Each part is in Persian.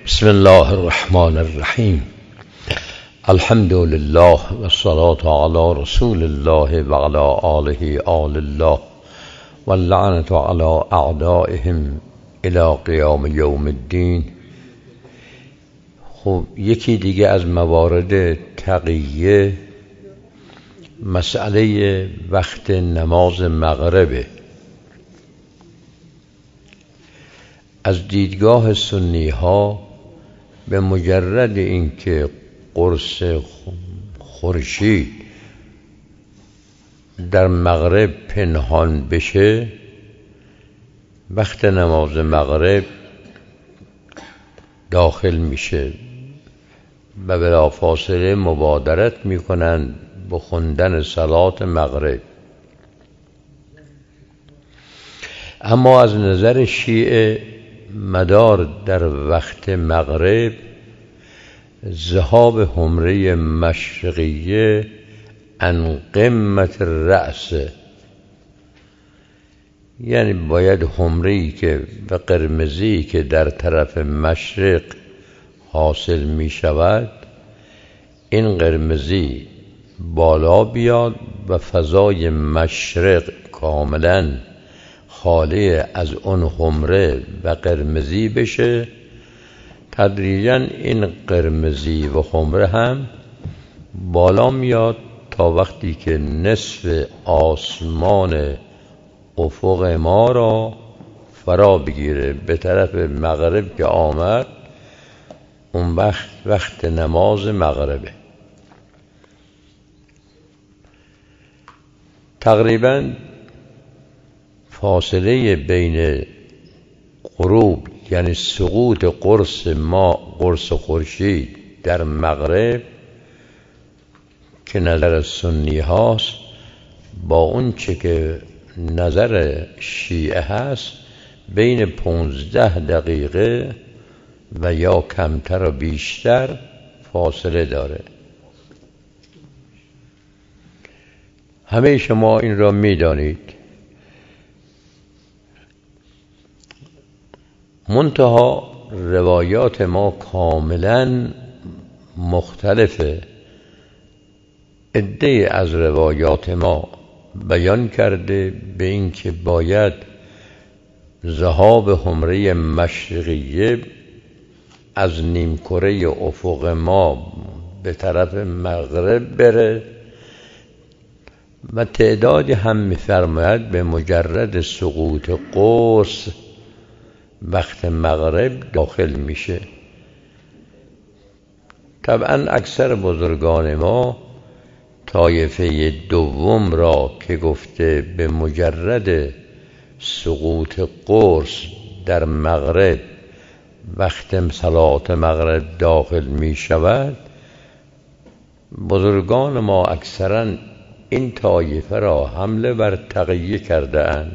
بسم الله الرحمن الرحیم. الحمد لله و الصلاة علی رسول الله و علی آله آل الله و اللعنة علی اعدائهم الی قیام یوم الدین. خب یکی دیگه از موارد تقیه مسئله وقت نماز مغربه. از دیدگاه سنی ها به مجرد اینکه قرص خورشید در مغرب پنهان بشه، وقت نماز مغرب داخل میشه و بلافاصله مبادرت میکنن به خوندن صلات مغرب. اما از نظر شیعه مدار در وقت مغرب ذهاب حمره مشرقیه عن قمت الرأس، یعنی باید حمره‌ای که و قرمزی که در طرف مشرق حاصل می شود، این قرمزی بالا بیاد و فضای مشرق کاملا خالی از اون حمره و قرمزی بشه. تدریجاً این قرمزی و حمره هم بالا میاد تا وقتی که نصف آسمان افق ما را فرا بگیره به طرف مغرب که آمد، اون وقت نماز مغربه. تقریباً فاصله بین غروب یعنی سقوط قرص خورشید در مغرب که نظر سنی هاست با اون چه که نظر شیعه هست بین 15 دقیقه و یا کمتر و بیشتر فاصله داره. همه شما این را میدانید. منتها روایات ما کاملا مختلفه. عده از روایات ما بیان کرده به این که باید ذهاب حمره مشرقیه از نیمکره افق ما به طرف مغرب بره و تعدادی هم می‌فرماید به مجرد سقوط قرص وقت مغرب داخل میشه. طبعا اکثر بزرگان ما طایفه دوم را که گفته به مجرد سقوط قرص در مغرب وقت صلات مغرب داخل می شود، بزرگان ما اکثرا این طایفه را حمله بر تقیه کرده اند.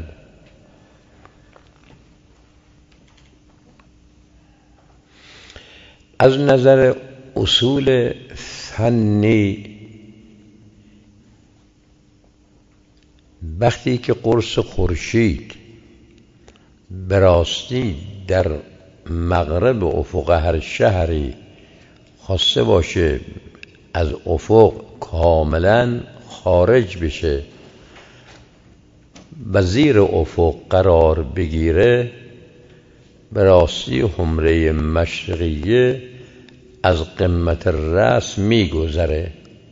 از نظر اصول فنی وقتی که قرص خورشید به راستی در مغرب افق هر شهری خواسته باشه از افق کاملا خارج بشه و زیر افق قرار بگیره، به راستی حمره مشرقیه از قمت الرأس میگذره.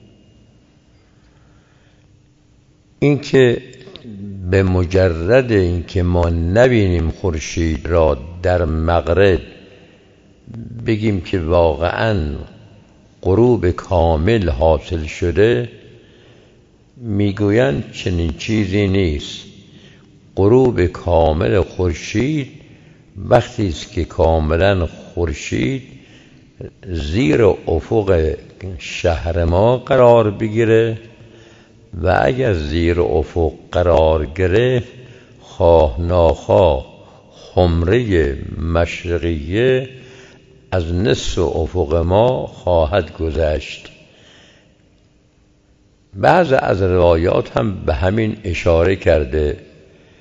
این که به مجرد اینکه ما نبینیم خورشید را در مغرب بگیم که واقعاً غروب کامل حاصل شده، میگویند چنین چیزی نیست. غروب کامل خورشید وقتی است که کاملا خورشید زیر افق شهر ما قرار بگیره و اگر زیر افق قرار گرفت خواه ناخواه حمره مشرقیه از نصف افق ما خواهد گذشت. بعض از روایات هم به همین اشاره کرده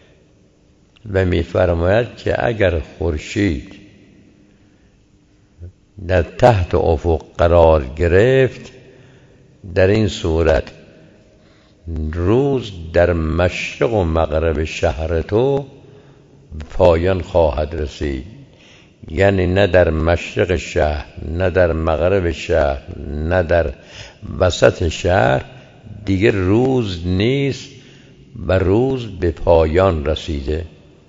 و می‌فرماید که اگر خورشید در تحت افق قرار گرفت، در این صورت روز در مشرق و مغرب شهر تو به پایان خواهد رسید. یعنی نه در مشرق شهر، نه در مغرب شهر، نه در وسط شهر دیگه روز نیست و روز به پایان رسیده.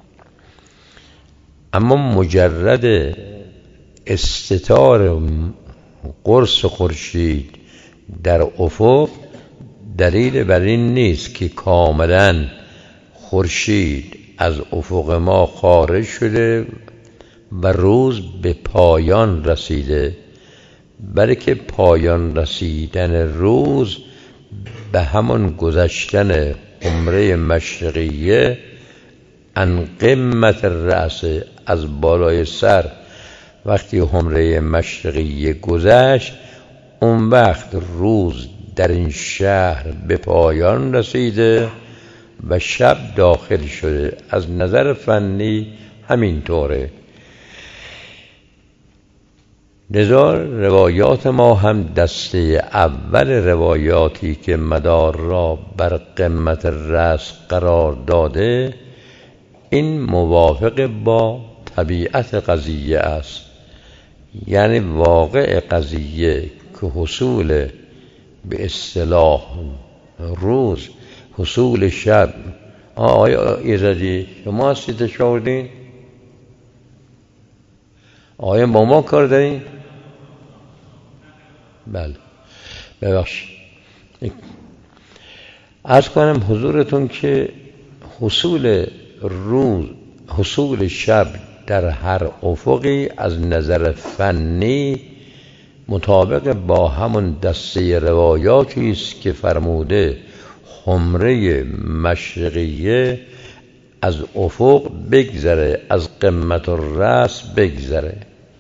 اما مجرد استتار قرص خورشید در افق دلیل بر این نیست که کاملا خورشید از افق ما خارج شده و روز به پایان رسیده، بلکه پایان رسیدن روز به همان گذشتن عمره مشرقیه ان قمت رأس، از بالای سر. وقتی عمره مشرقیه گذشت، اون وقت روز در این شهر به پایان رسیده و شب داخل شده. از نظر فنی همینطوره. لذا روایات ما هم دسته اول روایاتی که مدار را بر قمت رأس قرار داده، این موافق با طبیعت قضیه است. یعنی واقع قضیه که حصول به اصطلاح روز، حصول شب. آیا ایزدی شما هستید تشاوردین؟ آیا با ما کار دارین؟ بله ببخشید. عرض کنم حضورتون که حصول روز، حصول شب در هر افقی از نظر فنی مطابق با همون دسته روایاتی است که فرموده حمره مشرقیه از افق بگذره، از قمت الرأس بگذره.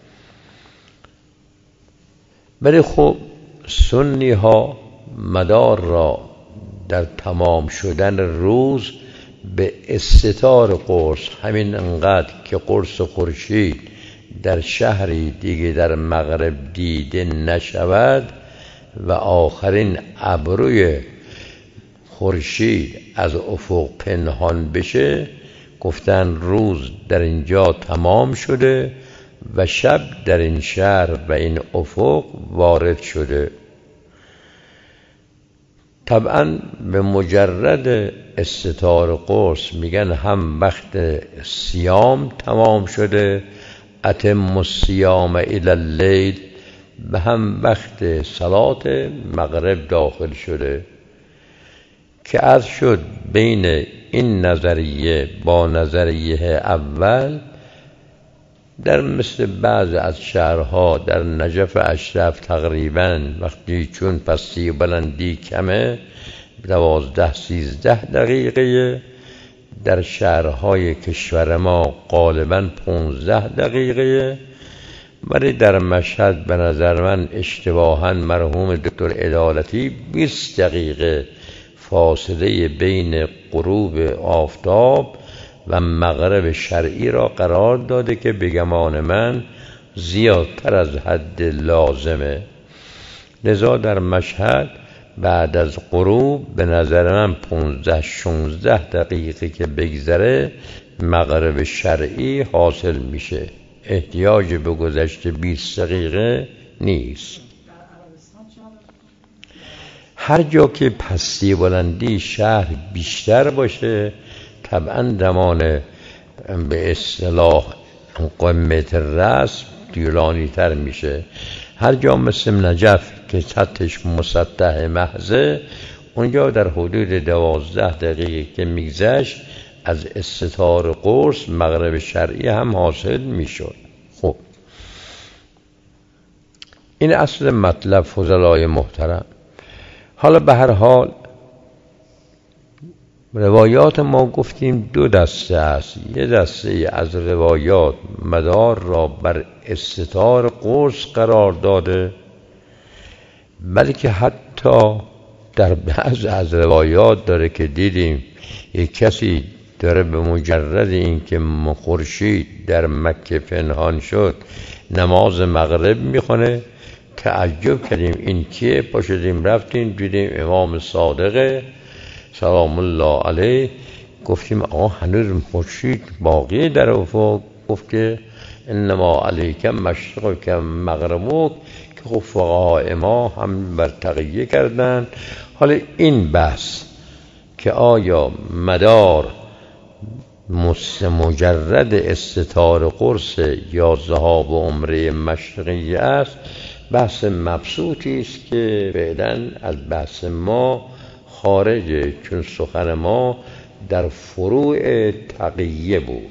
ولی خب سنی ها مدار را در تمام شدن روز به استتار قرص، همین انقدر که قرص خورشید در شهری دیگه در مغرب دیده نشود و آخرین ابروی خورشید از افق پنهان بشه، گفتن روز در اینجا تمام شده و شب در این شهر و این افق وارد شده. طبعا به مجرد استتار قرص میگن هم وقت صیام تمام شده، اتم الصیام الی اللیل، به هم وقت صلات مغرب داخل شده. که عرض شد بین این نظریه با نظریه اول، در مثل بعض از شهرها در نجف اشرف تقریبا وقتی چون پستی بلندی کمه 12-13 دقیقه، در شهرهای کشور ما غالبا 15 دقیقه، ولی در مشهد به نظر من اشتباهاً مرحوم دکتر عدالتی 20 دقیقه فاصله بین غروب آفتاب و مغرب شرعی را قرار داده که به گمان من زیادتر از حد لازمه. لذا در مشهد بعد از غروب به نظر من 15-16 دقیقه که بگذره مغرب شرعی حاصل میشه، احتیاج به گذشت 20 دقیقه نیست. هر جا که پستی بلندی شهر بیشتر باشه طبعا زمان به اصطلاح قمت رأس طولانی تر میشه. هر جا مثل نجف که سطحش مسطح محضه، اونجا در حدود 12 دقیقه که میگذشت از استتار قرص مغرب شرعی هم حاصل میشد. خب این اصل مطلب فضلای محترم. حالا به هر حال روایات ما گفتیم دو دسته است. یه دسته از روایات مدار را بر استتار قرص قرار داده، بلکه حتی در بعض از روایات داره که دیدیم یک کسی داره به مجرد اینکه خورشید در مکه پنهان شد نماز مغرب میخونه، تعجب کردیم این کیه؟ پا شدیم رفتیم دیدیم امام صادقه سلام الله علیه. گفتیم آقا هنوز خورشید باقی در افق؟ گفت که انما علیک مشرقک مغربک، که خب فقهای ما هم بر تقیه کردن. حالا این بحث که آیا مدار مجرد استتار قرص یا ذهاب و عمره مشرقی است، بحث مبسوطی است که فعلا از بحث ما خارجه، چون سخن ما در فروع تقیه بود.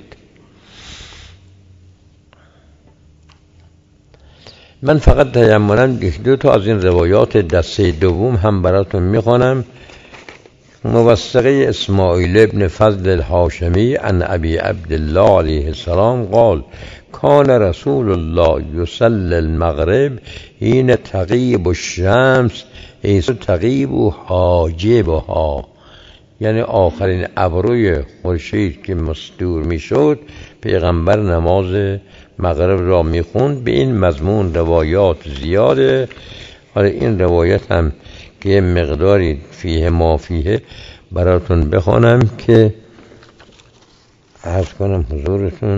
من فقط تجملاً یک دو تا از این روایات دسته دوم هم براتون میخوانم. موثقه اسماعیل ابن فضل الهاشمی عن ابی عبدالله علیه السلام قال کان رسول الله یصلی المغرب حین تغیب الشمس حیث تغیب حاجبها، یعنی آخرین ابروی خورشید که مستور میشد پیغمبر نماز مغرب را میخوند. به این مضمون روایات زیاده. حالا این روایت هم که یه مقداری فیه ما فیه براتون بخوانم که عرض کنم حضورتون.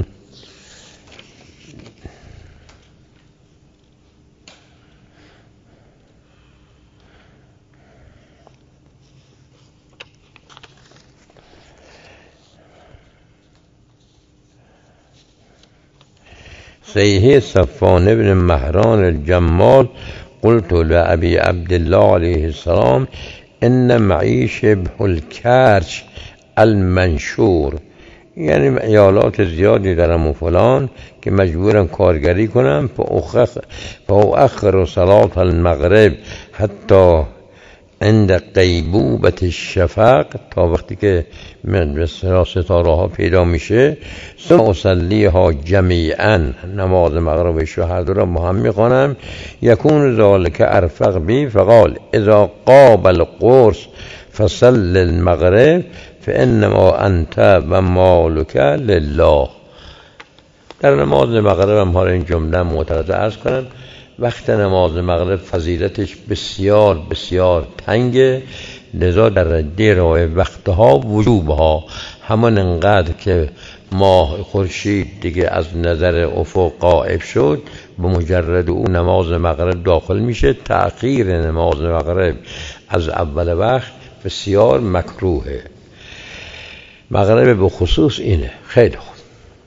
صحیح صفوان ابن مهران الجمال قلت لأبي عبدالله علیه السلام ان معی شبه الکرش المنشور، یعنی ایالات زیادی دارم و فلان که مجبورم کارگری کنم، فاؤخر صلاة المغرب حتی عند غیبوبة الشفق، تا وقتی که ستاره ها پیدا میشه، ثم اصلیها جمیعا، نماز مغرب شهدا را با هم میخوانم. یکون ذالک ارفق بی، فقال اذا قابل القرص فصل المغرب فانما انت و مالک لله. در نماز مغرب هم حالا این جمله معترضه عرض کنم. وقت نماز مغرب فضیلتش بسیار بسیار تنگه، لذا در رده راه وقتها وجوبها همان انقدر که ماه خورشید دیگه از نظر افق غائب شد، به مجرد او نماز مغرب داخل میشه. تأخیر نماز مغرب از اول وقت بسیار مکروهه. مغرب به خصوص اینه. خیلی خوب.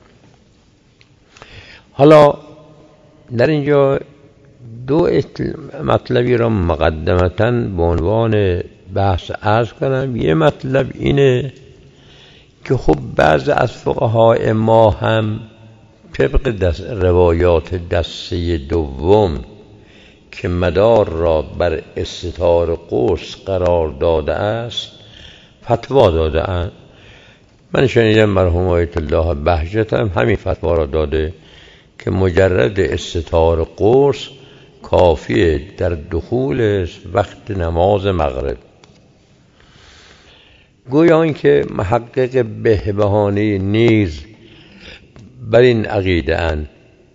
حالا در اینجا دو مطلبی را مقدمتاً به عنوان بحث عرض کنم. یه مطلب اینه که خب بعض از فقهای ما هم طبق روایات دسته دوم که مدار را بر استتار قرص قرار داده است فتوا داده اند. من شنیدم مرحوم آیت الله بهجت هم همین فتوا را داده که مجرد استتار قرص کافیه در دخول وقت نماز مغرب. گویا این که محقق بهبهانی نیز بر این عقیده اند،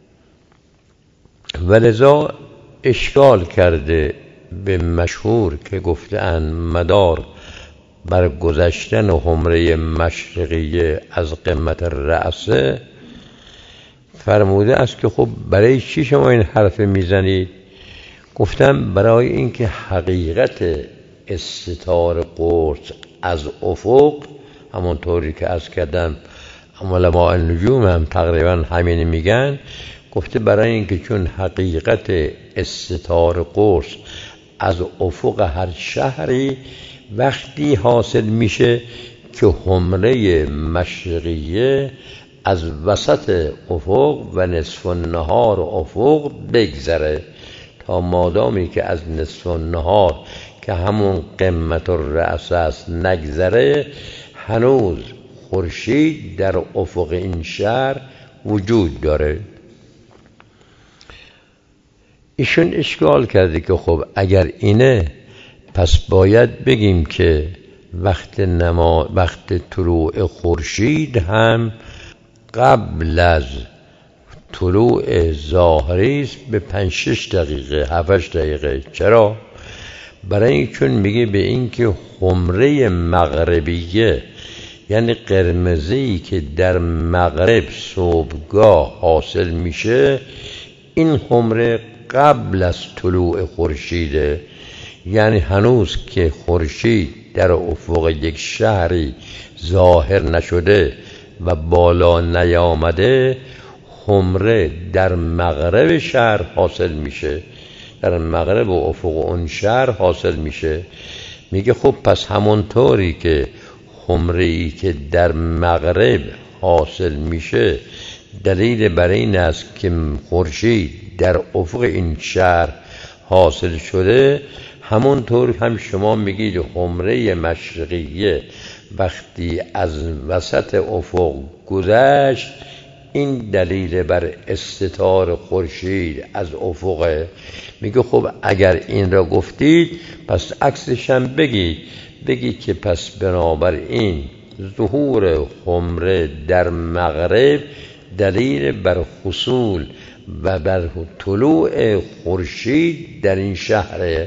ولذا اشکال کرده به مشهور که گفته اند مدار بر گذشتن حمره مشرقیه از قمت رأسه. فرموده است که خب برای چی شما این حرف میزنید؟ گفتم برای اینکه حقیقت استتار قرص از افق، همونطوری که عرض کردم علماء النجوم هم تقریبا همین میگن، گفته برای اینکه چون حقیقت استتار قرص از افق هر شهری وقتی حاصل میشه که حمره مشرقیه از وسط افق و نصف النهار افق بگذره، تا مادامی که از نصف النهار که همون قمت الرأس است نگذره، هنوز خورشید در افق این شهر وجود داره. ایشون اشکال کرده که خب اگر اینه پس باید بگیم که وقت طلوع خورشید هم قبل از طلوع ظاهری است به 5-6 دقیقه 7-8 دقیقه. چرا؟ برای این چون میگه به این که حمره مغربیه، یعنی قرمزی که در مغرب صبحگاه حاصل میشه، این حمره قبل از طلوع خورشیده، یعنی هنوز که خورشید در افق یک شهری ظاهر نشده و بالا نیامده، حمره در مغرب شهر حاصل میشه، در مغرب و افق اون شهر حاصل میشه. میگه خب پس همونطوری که حمره‌ای که در مغرب حاصل میشه دلیل بر این است که خورشید در افق این شهر حاصل شده، همونطور هم شما میگید حمره مشرقیه وقتی از وسط افق گذشت، این دلیل بر استتار خورشید از افقه. میگه خب اگر این را گفتید پس عکسش هم بگید که پس بنابراین ظهور حمره در مغرب دلیل بر حصول و بر طلوع خورشید در این شهره.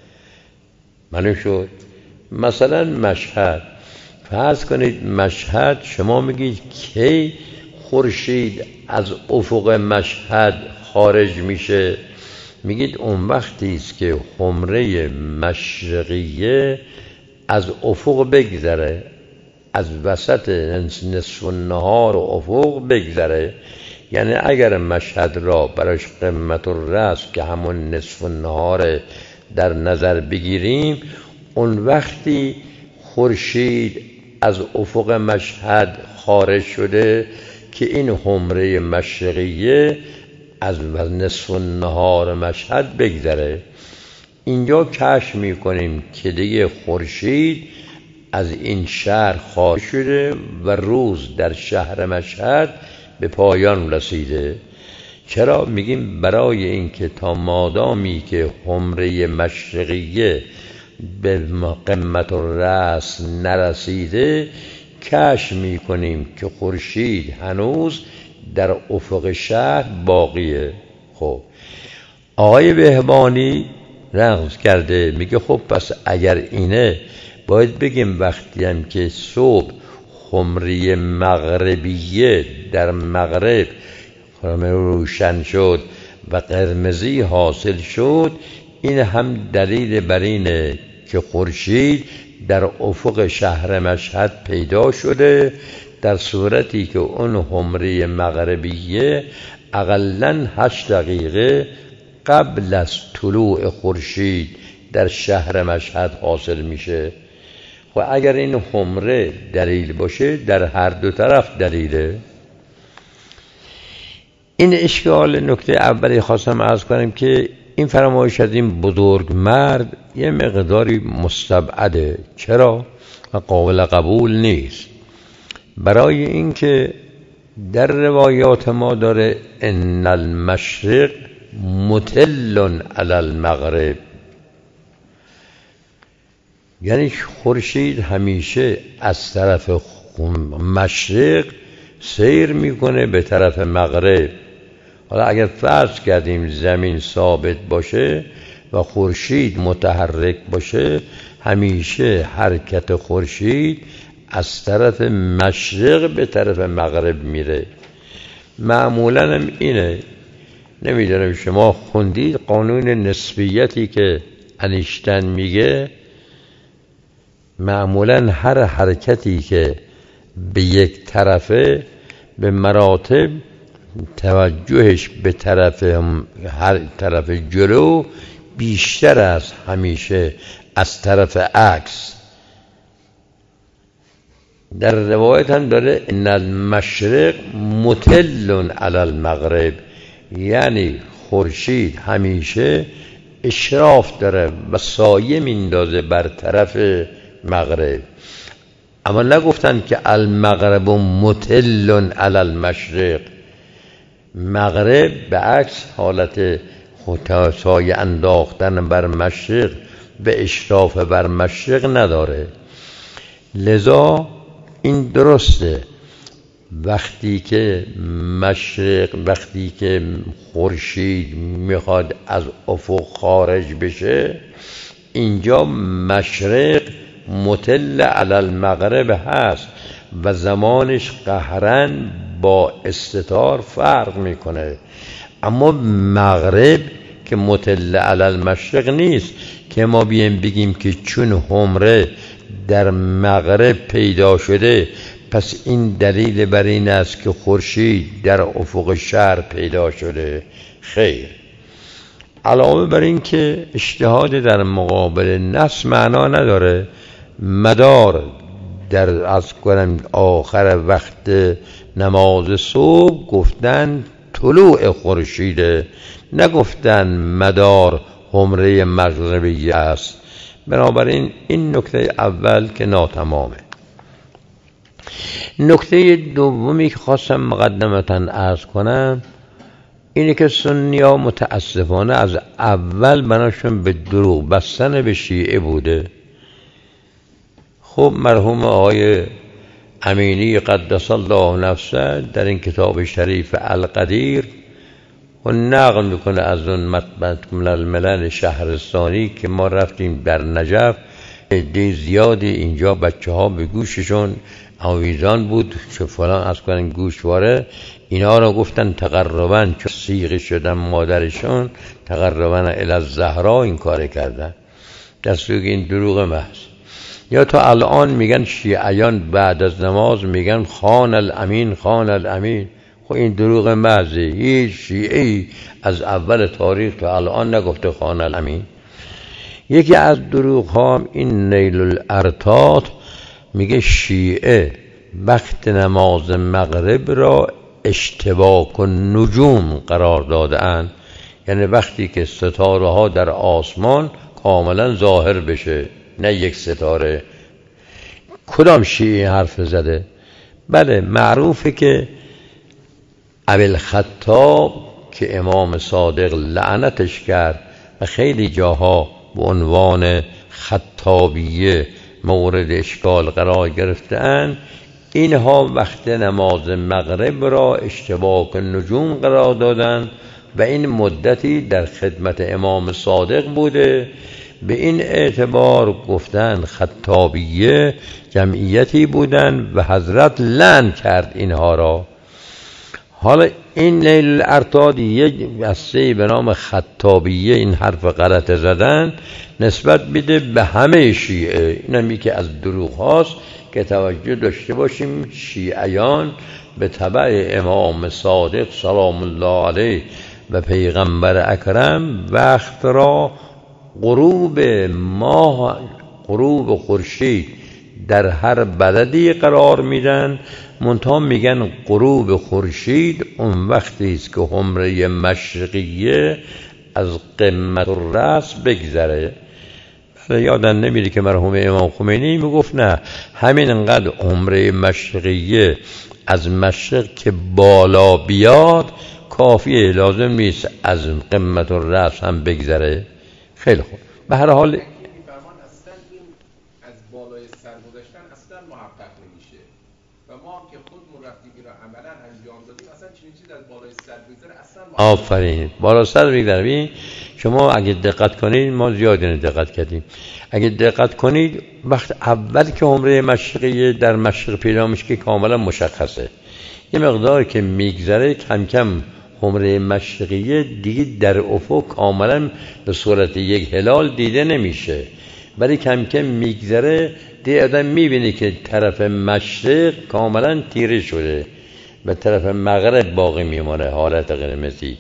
معلوم شد؟ مثلا مشهد، فرض کنید مشهد، شما میگید کی خورشید از افق مشهد خارج میشه؟ میگید اون وقتی است که حمره مشرقیه از افق بگذره، از وسط نصف النهار و افق بگذره. یعنی اگر مشهد را براش قمة الرأس که همون نصف النهار در نظر بگیریم، اون وقتی خورشید از افق مشهد خارج شده که این حمره مشرقیه از نصف النهار مشهد بگذره. اینجا کشف میکنیم که دیگه خورشید از این شهر خارج شده و روز در شهر مشهد به پایان رسیده. چرا میگیم؟ برای اینکه تا مادامی که حمره مشرقیه به قمة الرأس نرسیده، کشف میکنیم که خورشید هنوز در افق شهر باقیه. خب آقای بهبانی رمز کرده، میگه خب پس اگر اینه باید بگیم وقتی هم که صبح حمره مغربیه در مغرب روشن شد و قرمزی حاصل شد، این هم دلیل بر اینه که خورشید در افق شهر مشهد پیدا شده، در صورتی که اون حمره مغربیه اقلاً 8 دقیقه قبل از طلوع خورشید در شهر مشهد حاصل میشه. و اگر این حمره دلیل باشه، در هر دو طرف دلیله. این اشکال نکته اولی خواستم عرض کنم که این فرمایش از این بزرگ مرد یه مقداری مستبعده. چرا؟ و قابل قبول نیست. برای اینکه در روایات ما داره ان المشرق مطل علی المغرب، یعنی خورشید همیشه از طرف مشرق سیر میکنه به طرف مغرب. حالا اگر فرض کردیم زمین ثابت باشه و خورشید متحرک باشه، همیشه حرکت خورشید از طرف مشرق به طرف مغرب میره. معمولا هم اینه، نمیدونم شما خوندید قانون نسبیتی که انیشتین میگه، معمولا هر حرکتی که به یک طرفه به مراتب توجهش به هر طرف جلو بیشتر است همیشه از طرف عکس. در روایت هم داره ان المشرق مطل علی المغرب، یعنی خورشید همیشه اشراف داره و سایه میندازه بر طرف مغرب. اما نگفتن که المغرب مطل علی المشرق. مغرب به عکس حالت سایه انداختن بر مشرق به اشراف بر مشرق نداره. لذا این درسته وقتی که خورشید میخواد از افق خارج بشه، اینجا مشرق مطل علی المغرب هست و زمانش قهراً با استتار فرق میکنه، اما مغرب که مطل علی المشرق نیست که ما بیم بگیم که چون حمره در مغرب پیدا شده پس این دلیل بر این است که خورشید در افق شرق پیدا شده. خیر. علاوه بر این که اجتهاد در مقابل نص معنا نداره، مدار در آخر وقت نماز صبح گفتن طلوع خورشیده، نگفتن مدار حمره مغربی است. بنابراین این نکته اول که ناتمامه. نکته دومی که خواستم مقدمتاً عرض کنم اینه که سنی‌ها متاسفانه از اول بناشون به دروغ بستن به شیعه بوده. خب مرحوم آقای امینی قدس الله نفسه در این کتاب شریف القدیر و نقل میکنه از اون مطبعه الملل شهرستانی که ما رفتیم در نجف، عده زیادی اینجا بچه ها به گوششون آویزان بود که فلان از کنن گوشواره، اینا را گفتن تقرباً چون صیغه شدن مادرشون تقرباً الی الزهرا این کار کردن، در صورتی این دروغ محض. یا تا الان میگن شیعیان بعد از نماز میگن خان الامین خان الامین. خب این دروغ محضه. هیچ شیعی از اول تاریخ تا الان نگفته خان الامین. یکی از دروغ ها این نیل الارتاد میگه شیعه وقت نماز مغرب را اشتباک و نجوم قرار دادن، یعنی وقتی که ستاره ها در آسمان کاملا ظاهر بشه، نه یک ستاره. کدام شیعه حرف زده؟ بله معروفه که ابوالخطاب که امام صادق لعنتش کرد و خیلی جاها به عنوان خطابیه مورد اشکال قرار گرفتند، اینها وقت نماز مغرب را اشتباک نجوم قرار دادند و این مدتی در خدمت امام صادق بوده. به این اعتبار گفتن خطابیه جمعیتی بودند و حضرت لعن کرد اینها را. حالا این لیل الارتاد یک بسته به نام خطابیه این حرف غلط زدن نسبت بده به همه شیعه. این همی که از دروغ هاست که توجه داشته باشیم شیعیان به تبع امام صادق سلام الله علیه و پیغمبر اکرم وقت را غروب ماه، غروب خورشید در هر بلدی قرار میدن، منتها میگن غروب خورشید اون وقتی است که حمره مشرقیه از قمت الرأس بگذره. یادم نمیره که مرحوم امام خمینی میگفت نه، همین انقدر حمره مشرقیه از مشرق که بالا بیاد کافیه، لازم نیست از قمت الرأس هم بگذره. خیلی خوب. به هر حال این فرمان اصلا این از بالای سر گذاشتن اصلا محقق نمیشه و ما که خودمون رفتیم این را عملا انجام دادیم اصلا چنین چیز از بالای سر بگذره اصلا آفرین. بالا سر بگذره. شما اگه دقت کنید، ما زیادی دقت کردیم، اگه دقت کنید وقت اول که حمره مشرقیه در مشرق پیدا میشه که کاملا مشخصه، یه مقدار که میگذره کم کم حمره مشرقیه دیگه در افق کاملا به صورت یک هلال دیده نمیشه، ولی کم کم میگذره دیگه آدم میبینه که طرف مشرق کاملا تیره شده و طرف مغرب باقی میمونه حالت قرمزی.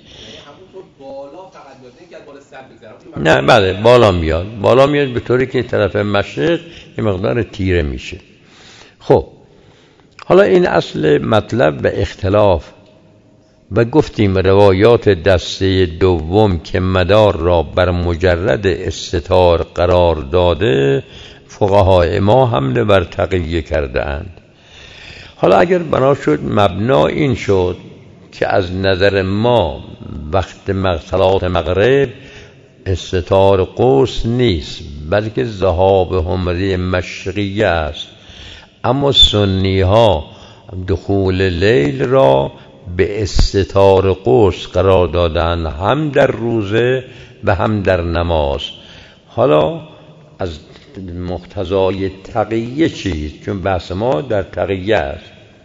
نه بله بالا میاد به طوری که طرف مشرق یه مقدار تیره میشه. خب حالا این اصل مطلب و اختلاف و گفتیم روایات دسته دوم که مدار را بر مجرد استتار قرار داده فقهای ما حمله بر تقیه کرده اند. حالا اگر بنا شد مبنا این شد که از نظر ما وقت صلات مغرب استتار قرص نیست بلکه ذهاب حمره مشرقیه است، اما سنی ها دخول لیل را به استتار قرص قرار دادن، هم در روزه و هم در نماز. حالا از مقتضای تقیه چیست؟ چون بحث ما در تقیه است.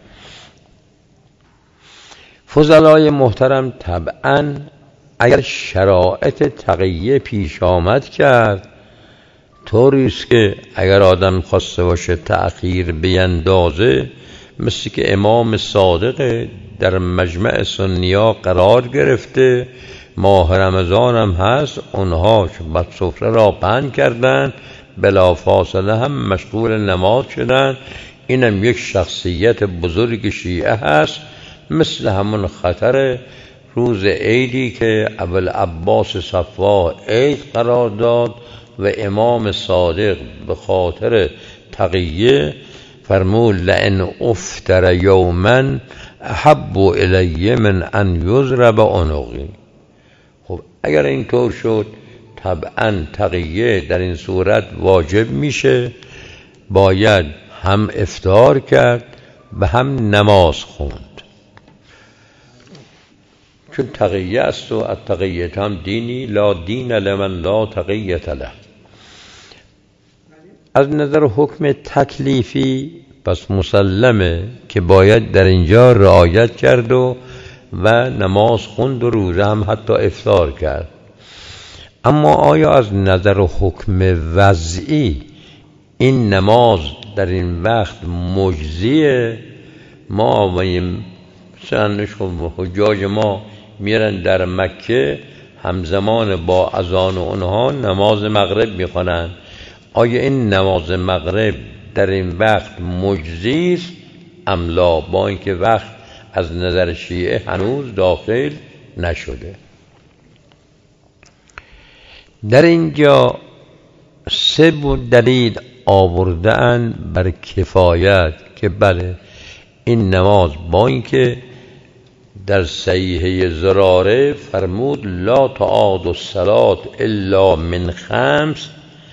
فضلای محترم، طبعا اگر شرایط تقیه پیش آمد کرد، طوریست که اگر آدم خواسته باشه تأخیر بیندازه، مثل که امام صادق در مجمع سنیا قرار گرفته، ماه رمضان هم هست، اونها بعد سفره را پهن کردن، بلا فاصله هم مشغول نماز شدن. اینم یک شخصیت بزرگ شیعه هست، مثل همون خطر روز عیدی که ابوالعباس صفواه عید قرار داد و امام صادق به خاطر تقیه فرمود لئن افطر یوما احب الی من ان یضرب عنقی. خب اگر اینطور شد، طبعا تقیه در این صورت واجب میشه، باید هم افطار کرد و هم نماز خوند، چون تقیه است و التقیه هم دینی لا دین لمن لا تقیه له. از نظر حکم تکلیفی پس مسلمه که باید در اینجا رعایت کرد و نماز خوند و روزه هم حتی افطار کرد. اما آیا از نظر حکم وضعی این نماز در این وقت مجزیه؟ ما آماییم مثلا حجاج ما میرن در مکه همزمان با اذان اونها نماز مغرب میخونن، آیا این نماز مغرب در این وقت مجزی است ام لا؟ با اینکه وقت از نظر شیعه هنوز داخل نشده. در اینجا سه دلیل آوردن بر کفایت که بله این نماز، با اینکه در صحیحه زراره فرمود لا تعاد الصلاة الا من خمس،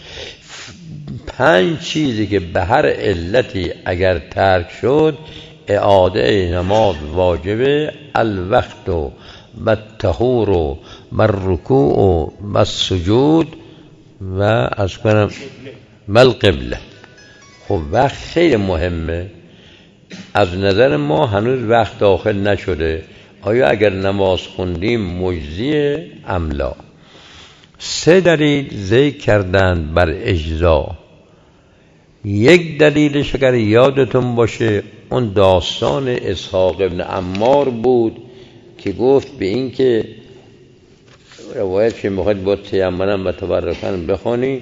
5 چیزی که به هر علتی اگر ترک شد اعاده نماز واجبه: الوقت و الطهور و الرکوع و السجود و از کنم القبله. خب وقت خیلی مهمه، از نظر ما هنوز وقت داخل نشده، آیا اگر نماز خوندیم مجزیه ام لا؟ 3 دلیل ذکر کردن بر اجزا. یک دلیلش اگر یادتون باشه اون داستان اسحاق ابن عمار بود که گفت به این که روایت که میخواد با تیمنم و تبرکن بخونی،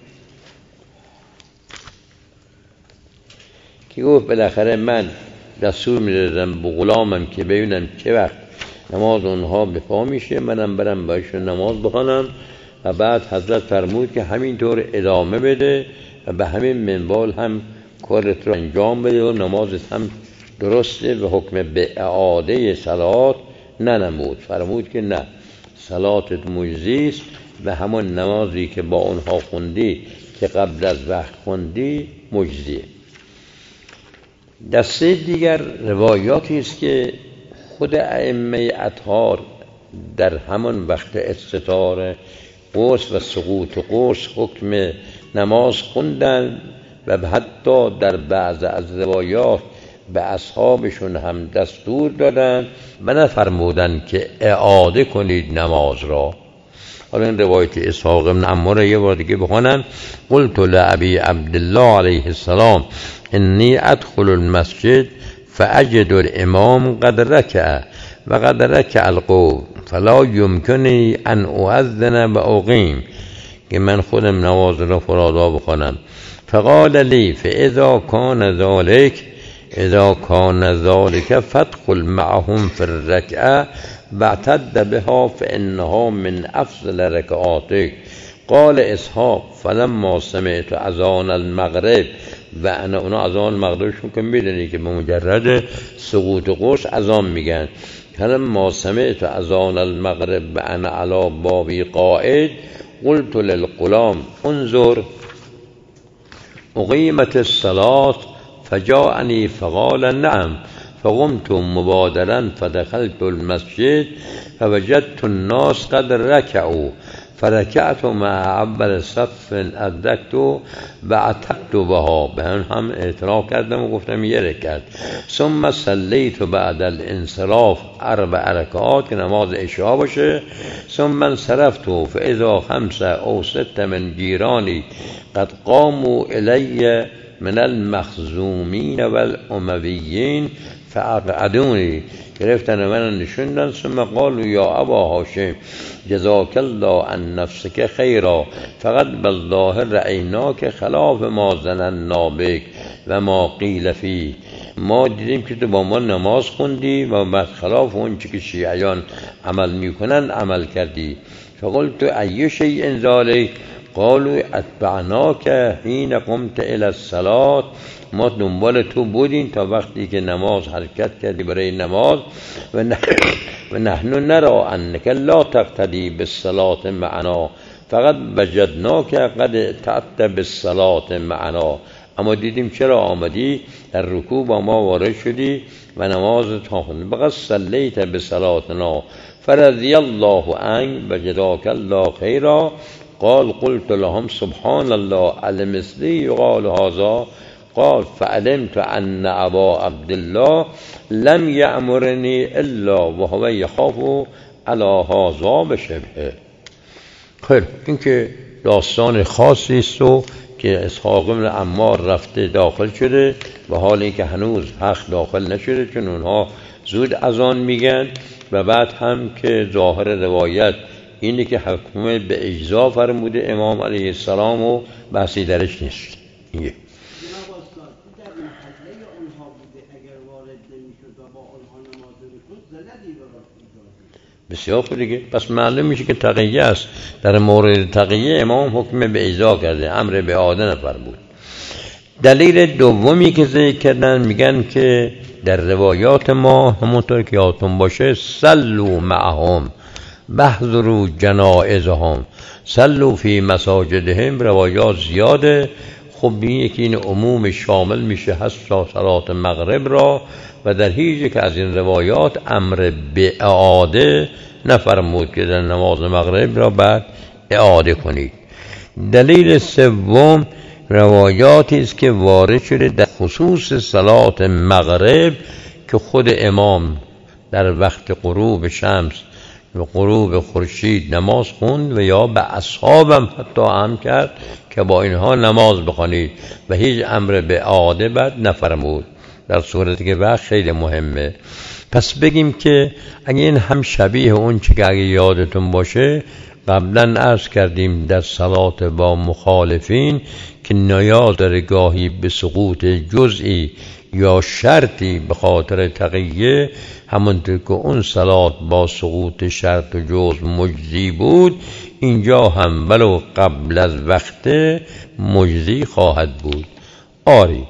که گفت بالاخره من دستور میدادم به غلامم که ببینم چه وقت نماز اونها به پا میشه، منم برم باشون نماز بخونم. و بعد حضرت فرمود که همینطور ادامه بده و به همین منوال هم کارت رو انجام بده و نمازت هم درسته و حکم به اعاده صلات ننمود. فرمود که نه، صلاتت مجزیست و همون نمازی که با اونها خوندی که قبل از وقت خوندی مجزیه. دسته دیگر روایاتی است که خود ائمه اطهار در همون وقت استطار قرص و سقوط قرص حکم نماز خوندن و حتی در بعض از روایات به اصحابشون هم دستور دادن و نفرمودن که اعاده کنید نماز را. حالا این روایت اسحاق ابن عمار یه بار دیگه بخونم: قلت لأبی عبدالله علیه السلام انی ادخل المسجد فاجد الامام قد رکع و قد رکع القوم فلا یمکنی ان اؤذن و اقیم، که من خودم نماز را فرادا بخونم. فقال لی فاذا کان ذلك فادخل معهم في الركعه واعتد بها فانها من افضل رکعاتک. قال اسحاق فلما سمعت اذان المغرب و انا اونا اذان المغربشون که میدونی که به مجرد سقوط قرص اذان میگن. فلما سمعت اذان المغرب و انا علی بابی قاعد قلت للغلام انظر اقیمت الصلاة فجاءني فقال نعم، فقمت مبادرا فدخلت المسجد فوجدت الناس قد ركعوا، فرکعت مع اول صف ادرکت و اتت بها، به هم اعتراف کردم و گفتم یه رکعت. ثم صلیت بعد الانصراف 4 رکعات که نماز عشا باشه. ثم انصرفت فاذا 5 او 6 من جیرانی قد قاموا الی من المخزومین و الامویین فاقعدونی، گرفتن من نشوندن. ثم قالوا یا ابا هاشم جزاک الله عن نفسک خیرا، فقط بالله رأیناک خلاف ما ظننا بک و ما قیل فی، ما دیدیم که تو با ما نماز خوندی و بعد خلاف اون چی که شیعیان عمل میکنن عمل کردی. فقلت ای شیء ذلک، قالوا اتبعناک حین قمت الی الصلاة، ما دنبال تو بودیم تا وقتی که نماز حرکت کردی برای نماز. و نحن نرى انک لا تقتدی بالصلاة معنا، فقط وجدناک قد اتعت بالصلاة معنا، اما دیدیم چرا آمدی در رکوع با ما وارد شدی و نماز تا خوندی. فقط صلیت بصلاتنا فرضی الله عنک و جزاک الله خیرا. قال قلت لهم سبحان الله المثلی یقال هذا، قال فعلمت ان ابا عبدالله لم یأمرنی الا وهو یخاف علی هذا بشبهه. خیر، این که داستان خاصی است و که اسحاق بن عمار رفته داخل شده و حال این که هنوز حق داخل نشده، چون اونها زود اذان میگن و بعد هم که ظاهر روایت اینه که حکم به اجزا فرموده امام علیه السلام و بحثی درش نیست. اینه بسیار خوب دیگه. پس معلوم میشه که تقیه است. در مورد تقیه امام حکم به اجزا کرده، امر به اعاده نفرمود. دلیل دومی که ذکر کردن میگن که در روایات ما همونطور که یادتون باشه صلوا معهم بحضروا جنائزهم صلوا فی مساجدهم، روایات زیاده. خب یکی این عموم شامل میشه حتی صلات مغرب را، و در هیچ که از این روایات امر به اعاده نفرمود که در نماز مغرب را بعد اعاده کنید. دلیل سوم روایاتی است که وارد شده در خصوص صلات مغرب که خود امام در وقت غروب شمس و غروب خورشید نماز خوند و یا به اصحابم حتی هم کرد که با اینها نماز بخوانید و هیچ امر به اعاده بعد نفرمود، در صورتی که وقت خیلی مهمه. پس بگیم که اگه این هم شبیه اون چی که اگه یادتون باشه قبلا عرض کردیم در صلات با مخالفین که نیاز داره گاهی به سقوط جزئی یا شرطی به خاطر تقیه، همونطور که اون صلات با سقوط شرط و جزء مجزی بود، اینجا هم ولو قبل از وقت مجزی خواهد بود. آری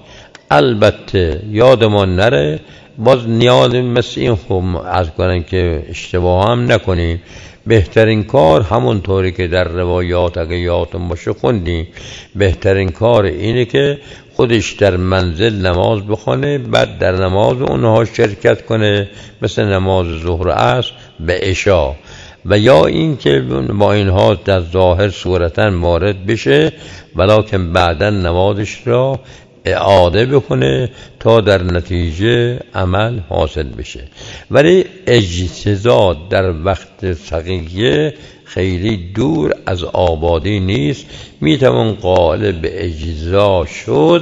البته یادمان نره، باز نیاز مثل این خوب از کنن که اشتباه هم نکنیم. بهترین کار همونطوری که در روایات اگه یادتون باشه خوندیم، بهترین کار اینه که خودش در منزل نماز بخونه، بعد در نماز اونها شرکت کنه، مثل نماز ظهر و عصر به عشا، و یا این که با اینها در ظاهر صورتا وارد بشه ولکن بعدا نمازش را اعاده بکنه تا در نتیجه عمل حاصل بشه. ولی اجتزا در وقت تقیه خیلی دور از آبادی نیست، میتوان قائل به اجزا شد.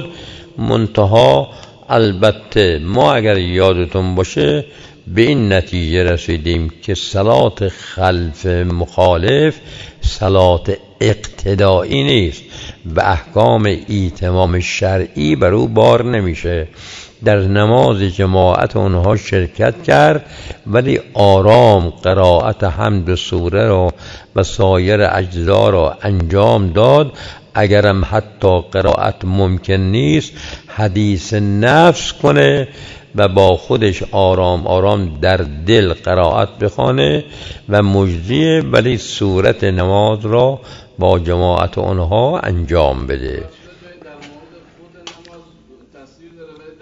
منتها البته ما اگر یادتون باشه به این نتیجه رسیدیم که صلات خلف مخالف صلات اقتدایی نیست، به احکام ایتمام شرعی بر او بار نمیشه. در نماز جماعت اونها شرکت کرد ولی آرام قرائت حمد سوره را و سایر اجزا را انجام داد. اگرم حتی قرائت ممکن نیست، حدیث نفس کنه و با خودش آرام آرام در دل قرائت بخونه و مجزیه، ولی صورت نماز را با جماعت اونها انجام بده.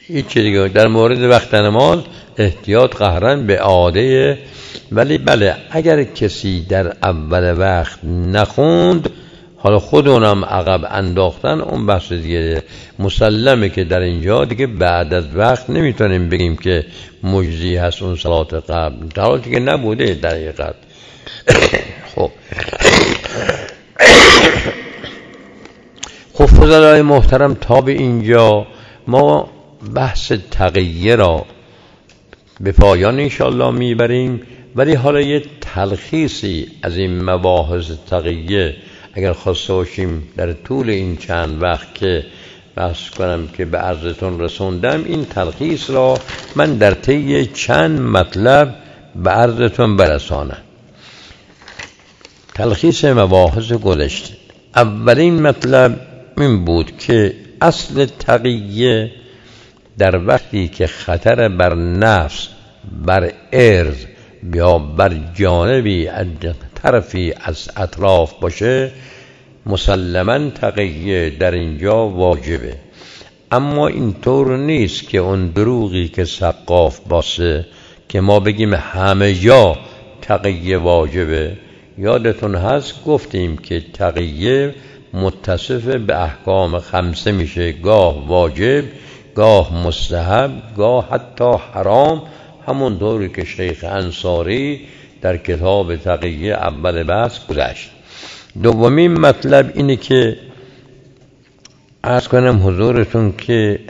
هیچ دیگه. در مورد وقت نماز احتیاط قهراً به عاده، ولی بله اگر کسی در اول وقت نخوند، حالا خود اونم عقب انداختن، اون بحث دیگه. مسلمه که در اینجا دیگه بعد از وقت نمیتونیم بگیم که مجزی هست اون صلات قبل، در حالی که نبوده در حقیقت. خب فضلای محترم، تا به اینجا ما بحث تقیه را به پایان انشاءالله میبریم، ولی حالا یه تلخیصی از این مباحث تقیه اگر خواسته باشیم در طول این چند وقت که بحث کنم که به عرضتون رسوندم، این تلخیص را من در طی چند مطلب به عرضتون برسانم. تلخیص مباحث گذشته، اولین مطلب این بود که اصل تقیه در وقتی که خطر بر نفس، بر عرض یا بر جانبی طرفی از اطراف باشه، مسلماً تقیه در اینجا واجبه. اما اینطور نیست که اون دروغی که سقاف باشه که ما بگیم همه جا تقیه واجبه. یادتون هست گفتیم که تقیه متصف به احکام خمسه میشه، گاه واجب، گاه مستحب، گاه حتی حرام، همون طوری که شیخ انصاری در کتاب تقیه اول بحث گذشت. دومین مطلب اینه که عرض کنم حضورتون که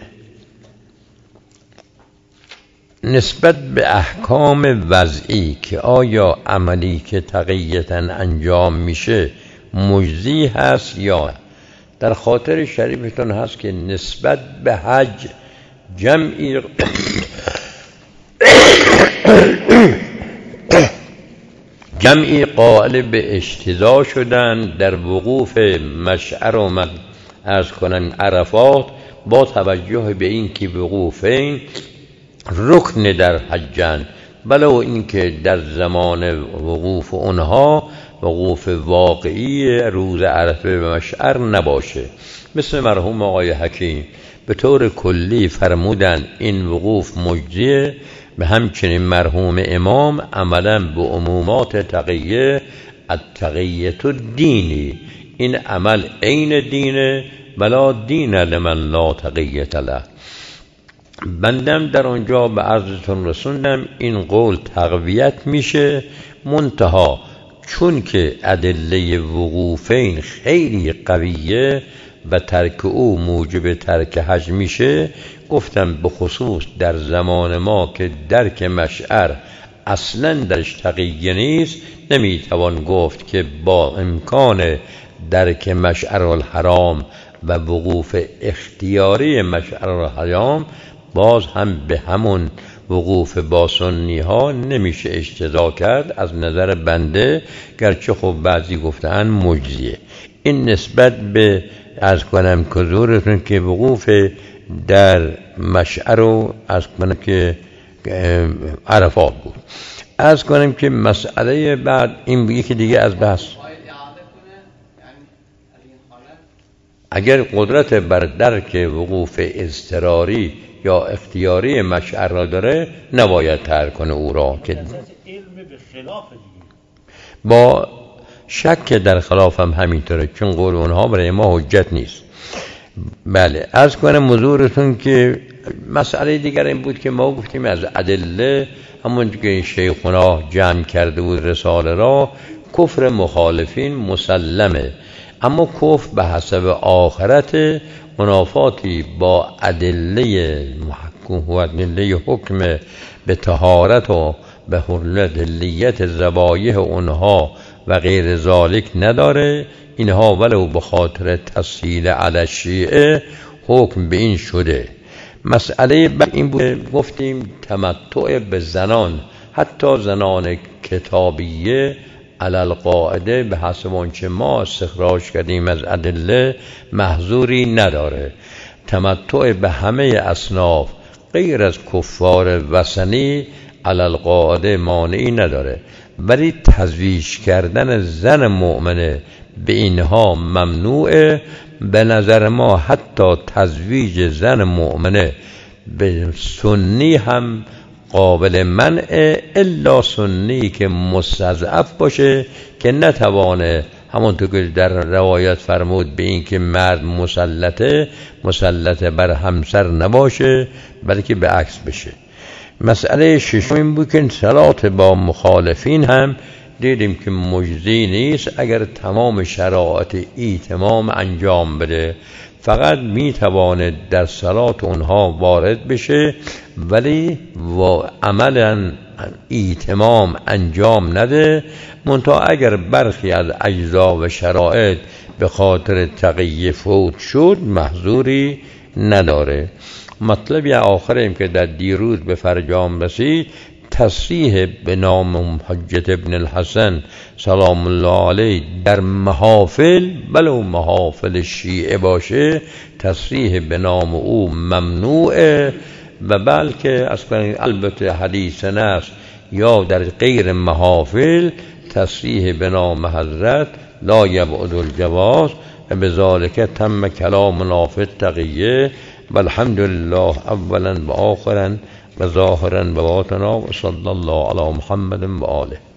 نسبت به احکام وضعی که آیا عملی که تقیتاً انجام میشه مجزی هست یا، در خاطر شریفتون هست که نسبت به حج جمعی قائل به اجتزا شدن در وقوف مشعر و عرض کنم عرفات، با توجه به این که وقوفین رکن در حجن، ولو این که در زمان وقوف اونها وقوف واقعی روز عرفه و مشعر نباشه. مثل مرحوم آقای حکیم به طور کلی فرمودن این وقوف مجزیه، به همچنین مرحوم امام عملا به عمومات تقیه، التقیة الدینی، این عمل عین دینه ولا دین لمن لا تقیة له. بندم در اونجا به عرضتون رسوندم این قول تقویت میشه، منتها چون که ادله وقوفین خیلی قویه و ترک او موجب ترک حج میشه، گفتم به خصوص در زمان ما که درک مشعر اصلا درش تقیه نیست، نمیتوان گفت که با امکان درک مشعر الحرام و وقوف اختیاری مشعر الحرام باز هم به همون وقوف با سنی ها نمیشه اجتزا کرد از نظر بنده، گرچه خب بعضی گفتن مجزیه. این نسبت به از کنم کذورتون که وقوف در مشعر رو از کنم که عرفات بود. از کنم که مسئله بعد این یکی دیگه از بحث، اگر قدرت بر درک وقوف اضطراری یا اختیاری مشعر را داره نباید ترک کنه او را، که علم به خلاف دیگه با شک در خلاف هم همینطوره، چون قول اونها برای ما حجت نیست. بله از کنم حضورتون که مسئله دیگر این بود که ما گفتیم از ادله همون که شیخونا جمع کرده بود رساله را، کفر مخالفین مسلمه، اما کفر به حسب آخرت منافاتی با ادله محکم و ادله حکم به طهارت و به حرمت لیت ذبایح اونها و غیر ذالک نداره. اینها ولو به خاطر تسهیل علی الشیعه حکم به این شده. مسئله بعد این بود گفتیم تمتع به زنان، حتی زنان کتابیه علی القاعده به حسب آنچه ما استخراج کردیم از ادله محظوری نداره. تمتع به همه اصناف غیر از کفار وثنی علی القاعده مانعی نداره، ولی تزویج کردن زن مؤمنه به اینها ممنوعه. به نظر ما حتی تزویج زن مؤمنه به سنی هم قابل منع، الا سنی که مستضعف باشه که نتوانه، همونطور که در روایت فرمود، به این که مرد مسلط بر همسر نباشه بلکه به عکس بشه. مسئله ششم این بود که صلات با مخالفین هم دیدیم که مجزی نیست اگر تمام شرایط ایتمام انجام بده، فقط میتواند در صلات اونها وارد بشه ولی عملا ایتمام انجام نده، منتها اگر برخی از اجزا و شرایط به خاطر تقیه فوت شد محظوری نداره. مطلب آخریم که در دیروز به فرجام رسید، تصریح به نام حجت ابن الحسن سلام الله علیه در محافل، بلو محافل شیعه باشه، تصریح به نام او ممنوعه، و بلکه اصلا البته حدیث نست یا در غیر محافل تصریح به نام حضرت لا یبعد الجواز، و بذالک تم کلامنا فی التقیه. والحمد لله اولا و آخرا و ظاهرا و باطنا، و صلی الله علی محمد و آله.